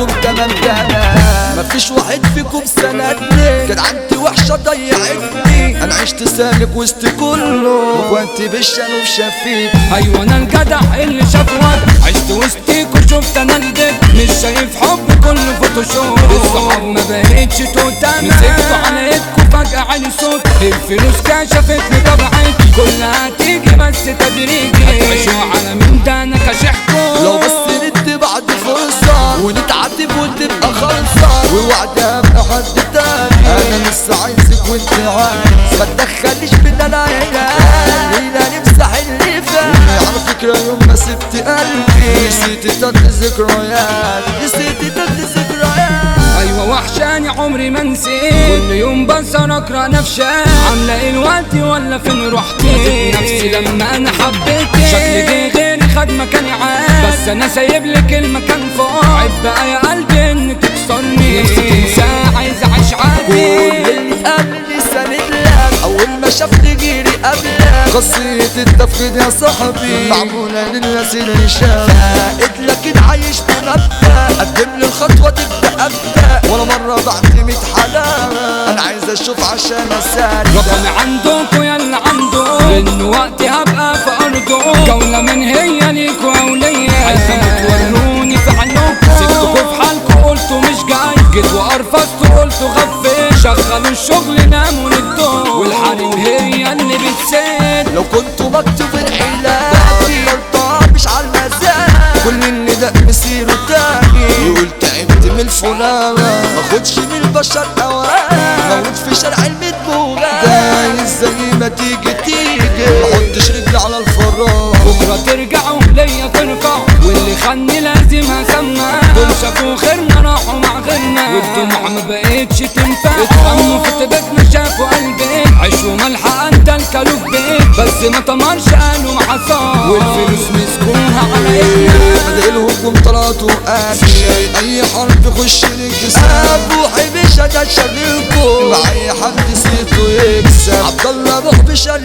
انتم تمام تمام، مفيش واحد فيكم سندني، جدعنتي وحشة ضيعتني، انا عشت سالك وسط كله واخواتي بالشنوب شافيك. ايوه انا الجدع اللي شاف وجع، عشت وسطيك وشفت انا الجد، مش شايف حب كله فوتوشوب، الصحاب ما بقتش توتانا، مسكتوا على ايدكوا فجأة عيني صوت، الفلوس كشفتني طبعتي كلها تيجي بس تدريجي، هتعيشوا على مين ده انا كاشحكوا، لو بس ندي بعد فرصة ونتعاتب وتبقى خلصة ووعدها ابقى حد تاني، انا لسه عايزك وانت عايز، ما تدخليش بينا العيلة، خلينا نمسح اللي فات، على فكرة يوم ما سبت قلبي نسيت تلات ذكريات، نسيت تلات ذكريات. ايوه وحشاني عمري ما نسيت، كل يوم بنسى اقرا نفشان، عامله ايه الوقت ولا فين رحتي، نفسي لما انا حبيتك، شكلي غيري خد مكاني عاد، بس انا سايب لك المكان فوق، عيب بقى يا قلبي انك تكسرني، نفسي تنسى عايز اعيش عادي، كل اللي قبلي ساند لك، اول ما شفت غيري قبلك، قصية التفقد يا صاحبي معمولة للناس اللي شافت، لكن عايش بمبدأ، قدم لي الخطوة تبدأ أبدأ، ولا مرة بعتمد حلاوة، أنا عايز أشوف عشان أساعد، رقمي عندكوا يلا عنده، لأن وقتي هبقى في أرضه، جولة من هي ليكوا أو ليا، عايزة توروني في عينكوا، سبتكوا في حالكوا قلتوا مش جاي، جيت وقرفصتوا قلتوا غفيت، شغلوا الشغل ناموا للدور، والحريم هي اللي بتسد، لو كنتوا مكتوب الحلال بطلتها مش على المزاج، كل اللي ده مسيره تاني يقول تعبت من الفلان، ماخدش من البشر أوان، موت في شارع المدموغة، دايس زي ما تيجي تيجي، محطش رجلي على الفراغ، بكرة ترجعوا ليا ترجعوا، واللي خاني لازم هسمع، دول شافوا خيرنا راحوا مع غيرنا، والدموع ما بقتش تنفع، اتغموا في تبتنا شافوا قلبي، عيش وملحق انت الكلوف بيت، بس ما طمرش قالوا حصان، والفلوس مسكوها على ايدنا، بديلهم طلعتوا قاسي، اي حرب يخش لك روحي مش هتشغلكوا، مع اي حد سيته يكسب، عبد الله روح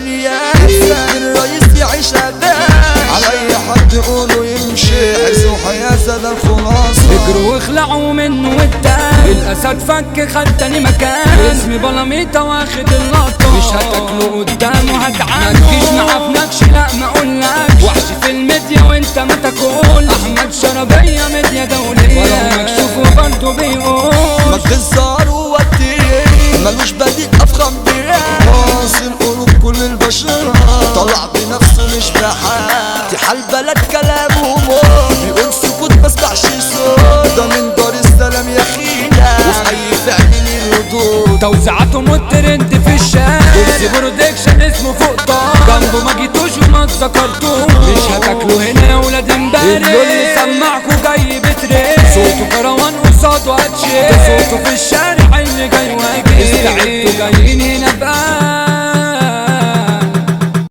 بشريات، الرئيس يعيش ابان، على اي حد يقولوا يمشي، عزوا حياة ده الخلاصة، اجروا واخلعوا منه والتاني، الاسد فك خد تاني مكان، اسمي بلاميطة واخد اللقطة، مش هتاكلوا قدامه هتعانوا، متجيش معفنكش لا ما اقولكش، وحش في الميديا وانت ما تاكل، احمد شربية ميديا دولية، ولو مكشوفه برضه بيقول، ما تهزروا وقتين ملوش بديل افخم بيان، واصل قلوب كل البشر، طلع بنفسه مش بحال، دي حال بلد كلامه موت، بيقول سكوت مسمعش صوت، ده من دار السلام يا خينا، وفي اي فعل ليه ردود، توزيعاتهم والترند في الشارع، كرسي برودكشن اسمه فوق طار، جنبه ما جيتوش وما اتذكرتوش، مش هتاكلوا هنا يا ولاد امبارح، اللي سمعكوا جاي بتريق، صوته كروان قصاده هتشيل، ده صوته في الشارع اللي جاي واجي، استعدوا جايين هنا بقى.